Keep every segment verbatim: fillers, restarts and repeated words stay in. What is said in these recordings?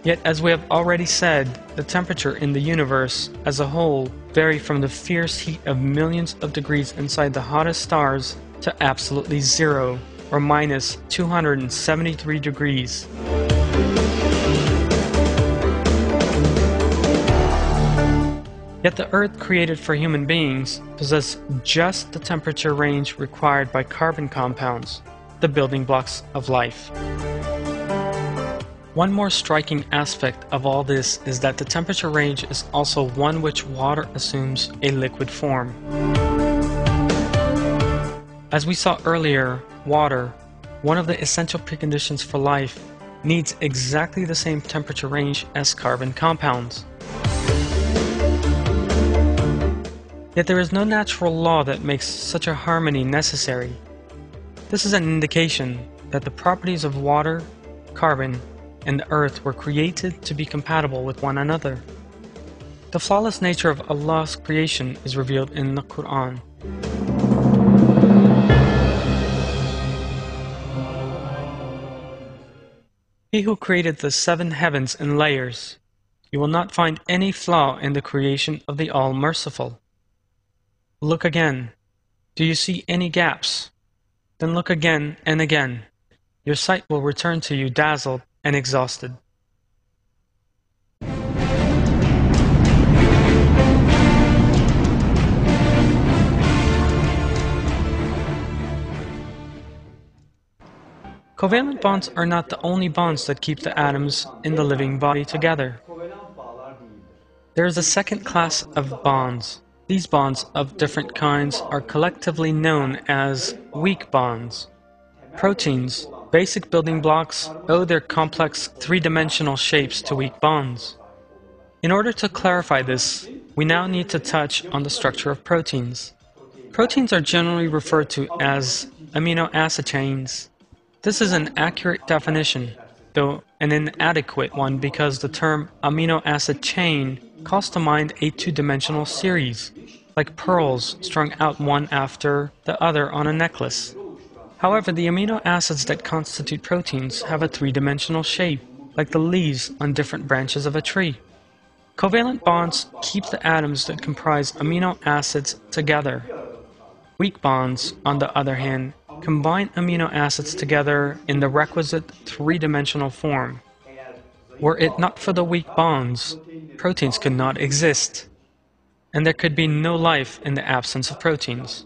Yet, as we have already said, the temperature in the universe as a whole vary from the fierce heat of millions of degrees inside the hottest stars to absolutely zero, or minus two hundred seventy-three degrees. Yet the Earth created for human beings possesses just the temperature range required by carbon compounds, the building blocks of life. One more striking aspect of all this is that the temperature range is also one which water assumes a liquid form. As we saw earlier, water, one of the essential preconditions for life, needs exactly the same temperature range as carbon compounds. Yet there is no natural law that makes such a harmony necessary. This is an indication that the properties of water, carbon, and the earth were created to be compatible with one another. The flawless nature of Allah's creation is revealed in the Quran. He who created the seven heavens in layers, you will not find any flaw in the creation of the All-Merciful. Look again. Do you see any gaps? Then look again and again. Your sight will return to you dazzled and exhausted. Covalent bonds are not the only bonds that keep the atoms in the living body together. There is a second class of bonds. These bonds of different kinds are collectively known as weak bonds. Proteins, basic building blocks, owe their complex three-dimensional shapes to weak bonds. In order to clarify this, we now need to touch on the structure of proteins. Proteins are generally referred to as amino acid chains. This is an accurate definition, though an inadequate one because the term amino acid chain calls to mind a two-dimensional series, like pearls strung out one after the other on a necklace. However, the amino acids that constitute proteins have a three-dimensional shape, like the leaves on different branches of a tree. Covalent bonds keep the atoms that comprise amino acids together. Weak bonds, on the other hand, combine amino acids together in the requisite three-dimensional form. Were it not for the weak bonds, proteins could not exist, and there could be no life in the absence of proteins.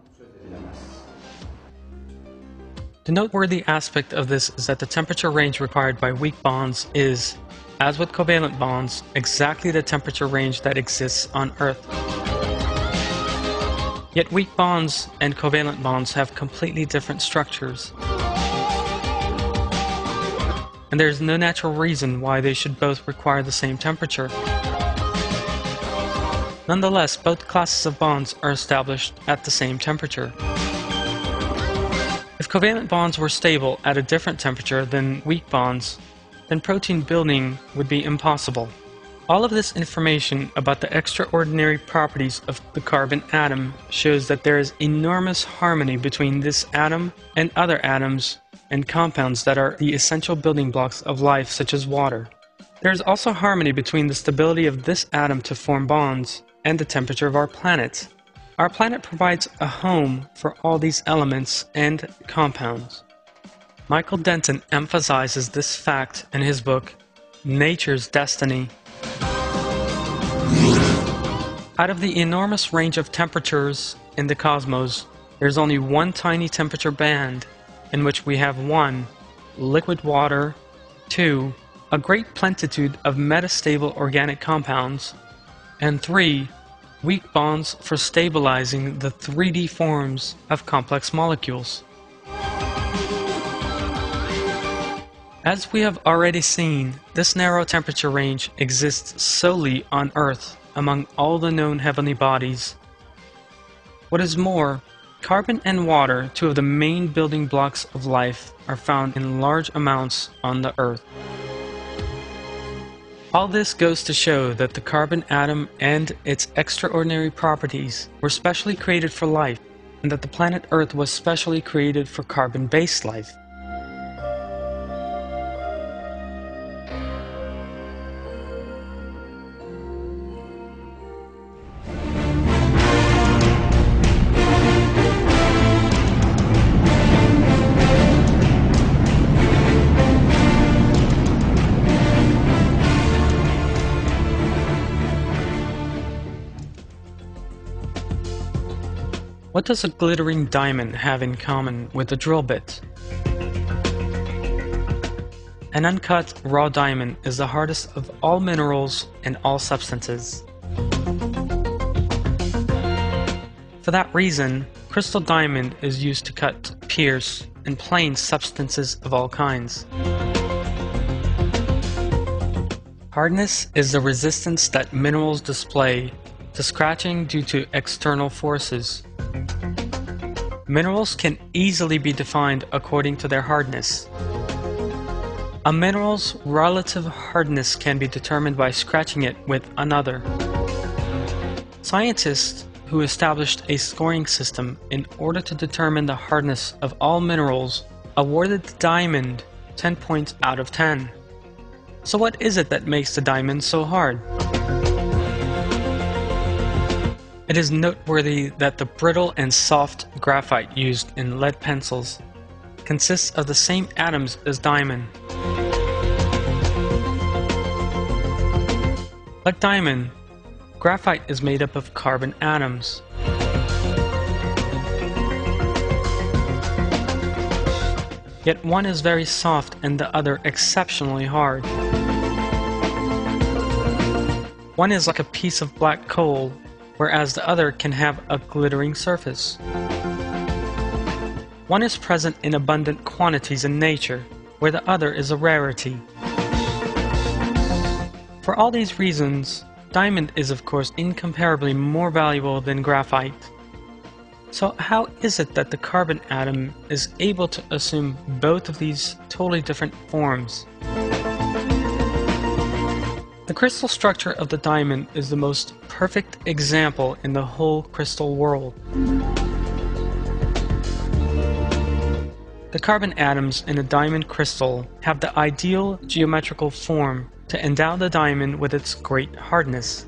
The noteworthy aspect of this is that the temperature range required by weak bonds is, as with covalent bonds, exactly the temperature range that exists on Earth. Yet weak bonds and covalent bonds have completely different structures. And there is no natural reason why they should both require the same temperature. Nonetheless, both classes of bonds are established at the same temperature. If covalent bonds were stable at a different temperature than weak bonds, then protein building would be impossible. All of this information about the extraordinary properties of the carbon atom shows that there is enormous harmony between this atom and other atoms and compounds that are the essential building blocks of life, such as water. There is also harmony between the stability of this atom to form bonds and the temperature of our planet. Our planet provides a home for all these elements and compounds. Michael Denton emphasizes this fact in his book, Nature's Destiny. Out of the enormous range of temperatures in the cosmos, there is only one tiny temperature band in which we have one, liquid water, two, a great plenitude of metastable organic compounds, and three, weak bonds for stabilizing the three D forms of complex molecules. As we have already seen, this narrow temperature range exists solely on Earth among all the known heavenly bodies. What is more, carbon and water, two of the main building blocks of life, are found in large amounts on the Earth. All this goes to show that the carbon atom and its extraordinary properties were specially created for life, and that the planet Earth was specially created for carbon-based life. What does a glittering diamond have in common with a drill bit? An uncut, raw diamond is the hardest of all minerals and all substances. For that reason, crystal diamond is used to cut, pierce, and plane substances of all kinds. Hardness is the resistance that minerals display to scratching due to external forces. Minerals can easily be defined according to their hardness. A mineral's relative hardness can be determined by scratching it with another. Scientists who established a scoring system in order to determine the hardness of all minerals awarded the diamond ten points out of ten. So what is it that makes the diamond so hard? It is noteworthy that the brittle and soft graphite used in lead pencils consists of the same atoms as diamond. Like diamond, graphite is made up of carbon atoms. Yet one is very soft and the other exceptionally hard. One is like a piece of black coal, whereas the other can have a glittering surface. One is present in abundant quantities in nature, where the other is a rarity. For all these reasons, diamond is of course incomparably more valuable than graphite. So how is it that the carbon atom is able to assume both of these totally different forms? The crystal structure of the diamond is the most perfect example in the whole crystal world. The carbon atoms in a diamond crystal have the ideal geometrical form to endow the diamond with its great hardness.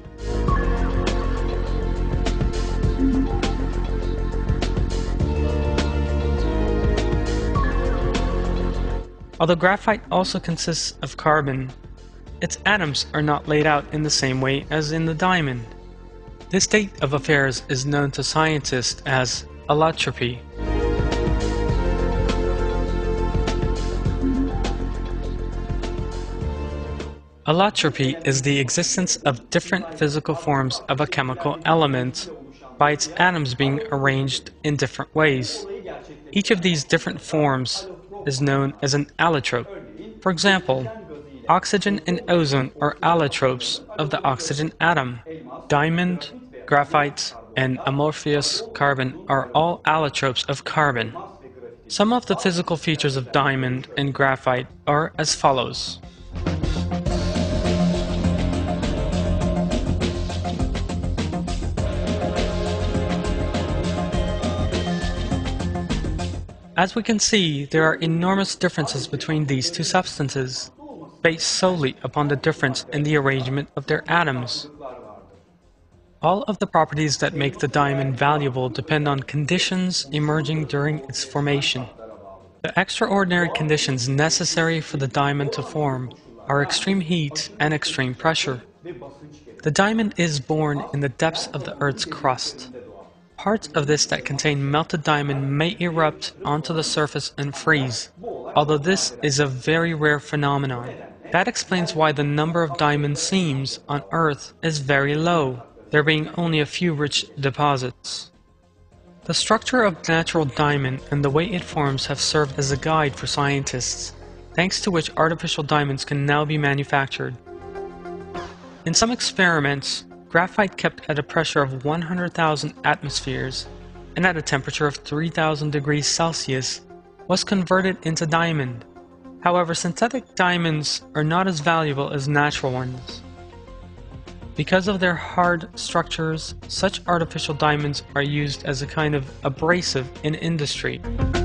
Although graphite also consists of carbon, its atoms are not laid out in the same way as in the diamond. This state of affairs is known to scientists as allotropy. Allotropy is the existence of different physical forms of a chemical element by its atoms being arranged in different ways. Each of these different forms is known as an allotrope. For example, oxygen and ozone are allotropes of the oxygen atom. Diamond, graphite, and amorphous carbon are all allotropes of carbon. Some of the physical features of diamond and graphite are as follows. As we can see, there are enormous differences between these two substances, based solely upon the difference in the arrangement of their atoms. All of the properties that make the diamond valuable depend on conditions emerging during its formation. The extraordinary conditions necessary for the diamond to form are extreme heat and extreme pressure. The diamond is born in the depths of the Earth's crust. Parts of this that contain melted diamond may erupt onto the surface and freeze, although this is a very rare phenomenon. That explains why the number of diamond seams on Earth is very low, there being only a few rich deposits. The structure of natural diamond and the way it forms have served as a guide for scientists, thanks to which artificial diamonds can now be manufactured. In some experiments, graphite kept at a pressure of one hundred thousand atmospheres and at a temperature of three thousand degrees Celsius was converted into diamond. However, synthetic diamonds are not as valuable as natural ones. Because of their hard structures, such artificial diamonds are used as a kind of abrasive in industry.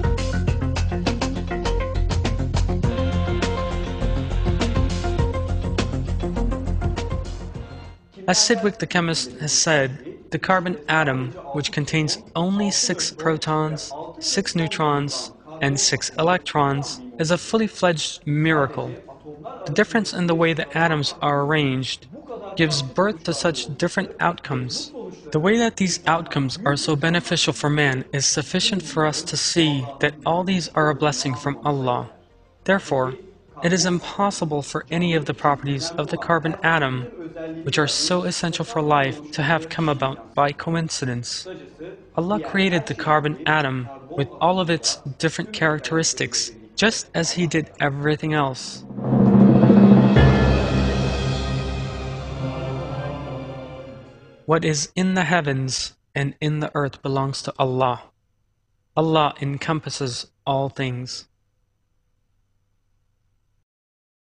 As Sidgwick the chemist has said, the carbon atom, which contains only six protons, six neutrons, and six electrons, is a fully fledged miracle. The difference in the way the atoms are arranged gives birth to such different outcomes. The way that these outcomes are so beneficial for man is sufficient for us to see that all these are a blessing from Allah. Therefore, it is impossible for any of the properties of the carbon atom, which are so essential for life, to have come about by coincidence. Allah created the carbon atom with all of its different characteristics, just as He did everything else. What is in the heavens and in the earth belongs to Allah. Allah encompasses all things.